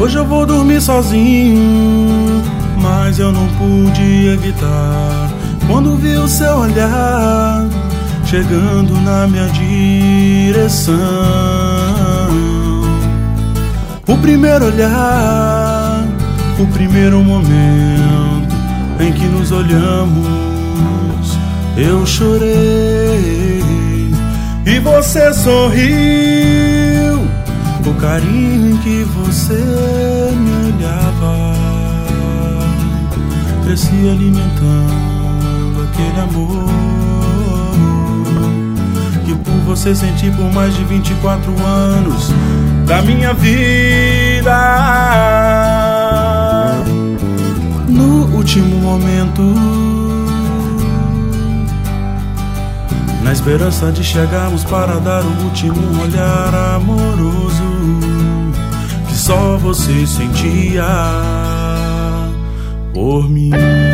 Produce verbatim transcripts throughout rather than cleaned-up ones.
Hoje eu vou dormir sozinho, mas eu não pude evitar quando vi o seu olhar chegando na minha direção. O primeiro olhar, o primeiro momento em que nos olhamos, eu chorei e você sorriu. O carinho em que você me olhava, cresci alimentando aquele amor que por você senti por mais de vinte e quatro anos da minha vida. No último momento, na esperança de chegarmos para dar o último olhar amoroso que só você sentia por mim.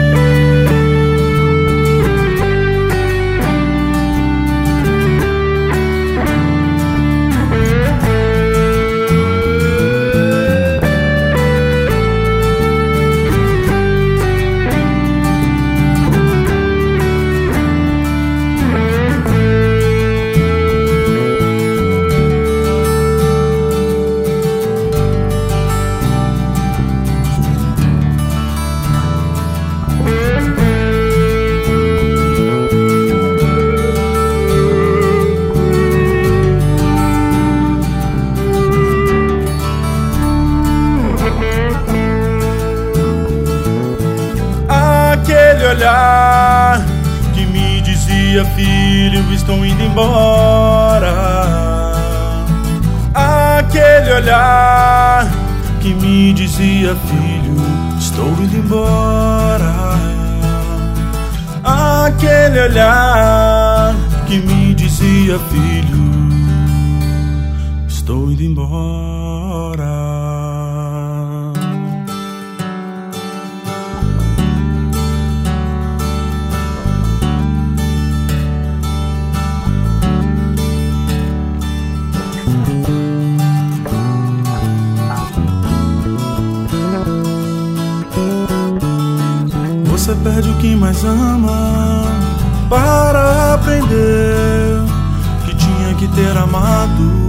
Aquele olhar que me dizia: filho, estou indo embora. Aquele olhar que me dizia: filho, estou indo embora. Aquele olhar que me dizia: filho, estou indo embora. Você perde o que mais ama para aprender que tinha que ter amado